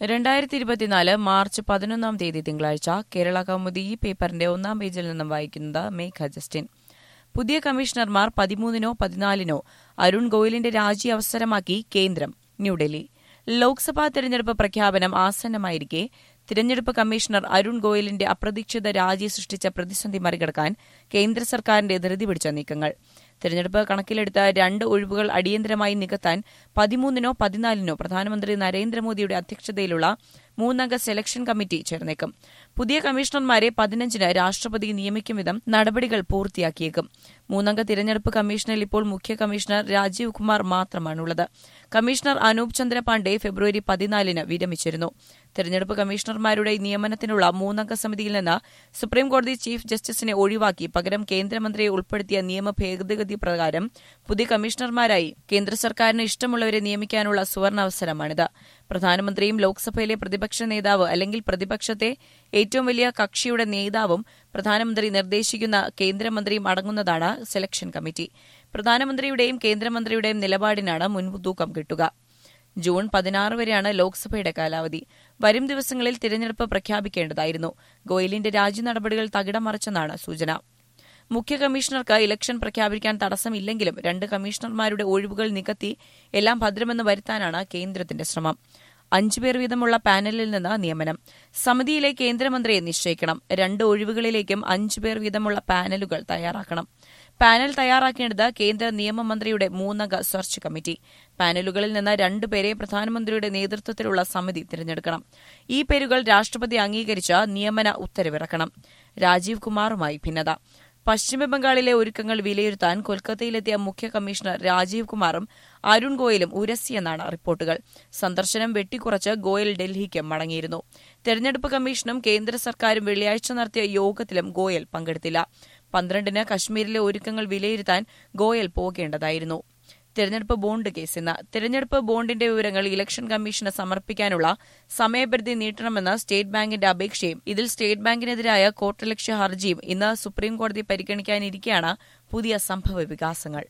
2024 March 11 തിങ്കളാഴ്ച കേരള കൗമുദി ഈ പേപ്പറിന്റെ 1-ാം പേജിൽ നിന്നും വായിക്കുന്നത് മേഘ ജസ്റ്റിൻ. പുതിയ കമ്മീഷണർമാർ 13-നോ 14-നോ അരുൺ ഗോയലിന്റെ രാജി അവസരമാക്കി കേന്ദ്രം. ന്യൂഡൽഹി. ലോക്സഭാ തെരഞ്ഞെടുപ്പ് പ്രഖ്യാപനം ആസന്നമായിരിക്കെ തിരഞ്ഞെടുപ്പ് കമ്മീഷണർ അരുൺ ഗോയലിന്റെ അപ്രതീക്ഷിത രാജി സൃഷ്ടിച്ച പ്രതിസന്ധി മറികടക്കാൻ കേന്ദ്ര സർക്കാരിന്റെ ധൃതി പിടിച്ച നീക്കങ്ങൾ. തെരഞ്ഞെടുപ്പ് കണക്കിലെടുത്ത 2 ഒഴിവുകൾ അടിയന്തരമായി നികത്താൻ 13-നോ 14-നോ പ്രധാനമന്ത്രി നരേന്ദ്രമോദിയുടെ അധ്യക്ഷതയിലുള്ള 3-അംഗ സെലക്ഷൻ കമ്മിറ്റി ചേർന്നേക്കും. പുതിയ കമ്മീഷണർമാരെ 15-ന് രാഷ്ട്രപതി നിയമിക്കും വിധം നടപടികൾ പൂർത്തിയാക്കിയേക്കും. 3-അംഗ തിരഞ്ഞെടുപ്പ് കമ്മീഷനിൽ ഇപ്പോൾ മുഖ്യ കമ്മീഷണർ രാജീവ് കുമാർ മാത്രമാണുള്ളത്. കമ്മീഷണർ അനൂപ് ചന്ദ്ര പാണ്ഡെ ഫെബ്രുവരി 14-ന് വിരമിച്ചിരുന്നു. തെരഞ്ഞെടുപ്പ് കമ്മീഷണർമാരുടെ നിയമനത്തിനുള്ള 3-അംഗ സമിതിയിൽ നിന്ന് സുപ്രീംകോടതി ചീഫ് ജസ്റ്റിസിനെ ഒഴിവാക്കി പകരം കേന്ദ്രമന്ത്രിയെ ഉൾപ്പെടുത്തിയ നിയമ ഭേദഗതി പ്രകാരം പുതിയ കമ്മീഷണർമാരായി കേന്ദ്ര സർക്കാരിന് ഇഷ്ടമുള്ളവരെ നിയമിക്കാനുള്ള സുവർണാവസരമാണിത്. പ്രധാനമന്ത്രിയും ലോക്സഭയിലെ പ്രതിപക്ഷ നേതാവ് അല്ലെങ്കിൽ പ്രതിപക്ഷത്തെ ഏറ്റവും വലിയ കക്ഷിയുടെ നേതാവും പ്രധാനമന്ത്രി നിർദ്ദേശിക്കുന്ന കേന്ദ്രമന്ത്രിയും അടങ്ങുന്നതാണ് സെലക്ഷൻ കമ്മിറ്റി. പ്രധാനമന്ത്രിയുടെയും കേന്ദ്രമന്ത്രിയുടെയും നിലപാടിനാണ് മുൻതൂക്കം കിട്ടുക. ജൂൺ 16 വരെയാണ് ലോക്സഭയുടെ കാലാവധി. വരും ദിവസങ്ങളിൽ തിരഞ്ഞെടുപ്പ് പ്രഖ്യാപിക്കേണ്ടതായിരുന്നു. ഗോയലിന്റെ രാജി നടപടികൾ തകിടം മറിച്ചെന്നാണ് സൂചന. മുഖ്യ കമ്മീഷണർക്ക് ഇലക്ഷൻ പ്രഖ്യാപിക്കാൻ തടസ്സമില്ലെങ്കിലും 2 കമ്മീഷണർമാരുടെ ഒഴിവുകൾ നികത്തി എല്ലാം ഭദ്രമെന്ന് വരുത്താനാണ് കേന്ദ്രത്തിന്റെ ശ്രമം. 5 പേർ വീതമുള്ള പാനലിൽ നിന്ന് നിയമനം. സമിതിയിലെ കേന്ദ്രമന്ത്രിയെ നിശ്ചയിക്കണം. 2 ഒഴിവുകളിലേക്കും 5 പേർ വീതമുള്ള പാനലുകൾ തയ്യാറാക്കണം. പാനൽ തയ്യാറാക്കേണ്ടത് കേന്ദ്ര നിയമമന്ത്രിയുടെ 3-അംഗ സെർച്ച് കമ്മിറ്റി. പാനലുകളിൽ നിന്ന് 2 പേരെ പ്രധാനമന്ത്രിയുടെ നേതൃത്വത്തിലുള്ള സമിതി തിരഞ്ഞെടുക്കണം. ഈ പേരുകൾ രാഷ്ട്രപതി അംഗീകരിച്ച് നിയമന ഉത്തരവിറക്കണം. രാജീവ് കുമാറുമായി ഭിന്നത. പശ്ചിമബംഗാളിലെ ഒരുക്കങ്ങൾ വിലയിരുത്താൻ കൊൽക്കത്തയിലെത്തിയ മുഖ്യ കമ്മീഷണർ രാജീവ് കുമാറും അരുൺ ഗോയലും ഉരസിയെന്നാണ് റിപ്പോർട്ടുകൾ. സന്ദർശനം വെട്ടിക്കുറച്ച് ഗോയൽ ഡൽഹിക്ക് മടങ്ങിയിരുന്നു. തെരഞ്ഞെടുപ്പ് കമ്മീഷനും കേന്ദ്ര സർക്കാരും വെള്ളിയാഴ്ച നടത്തിയ യോഗത്തിലും ഗോയൽ പങ്കെടുത്തില്ല. 12-ന് കശ്മീരിലെ ഒരുക്കങ്ങൾ വിലയിരുത്താൻ ഗോയൽ പോകേണ്ടതായിരുന്നു. തെരഞ്ഞെടുപ്പ് ബോണ്ട് കേസ് ഇന്ന്. തെരഞ്ഞെടുപ്പ് ബോണ്ടിന്റെ വിവരങ്ങൾ ഇലക്ഷൻ കമ്മീഷന് സമർപ്പിക്കാനുള്ള സമയപരിധി നീട്ടണമെന്ന സ്റ്റേറ്റ് ബാങ്കിന്റെ അപേക്ഷയും ഇതിൽ സ്റ്റേറ്റ് ബാങ്കിനെതിരായ കോർട്ടലക്ഷ്യ ഹർജിയും ഇന്ന് സുപ്രീംകോടതി പരിഗണിക്കാനിരിക്കെയാണ് പുതിയ സംഭവ വികാസങ്ങൾ.